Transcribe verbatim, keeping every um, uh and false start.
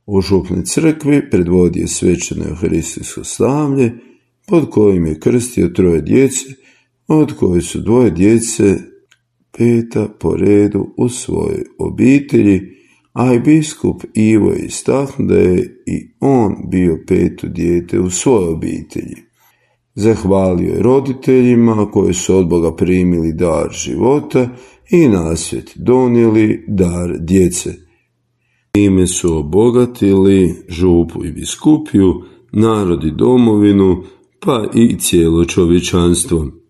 U župnoj crkvi predvodio svećeno euharistijsko slavlje, pod kojim je krstio troje djece, od koje su dvoje djece peta po redu u svojoj obitelji, a i biskup Ivo je istaknuo da je i on bio peto dijete u svojoj obitelji. Zahvalio je roditeljima koji su od Boga primili dar života i na svijet donijeli dar djece. Time su obogatili župu i biskupiju, narod i domovinu, pa i cijelo čovječanstvo.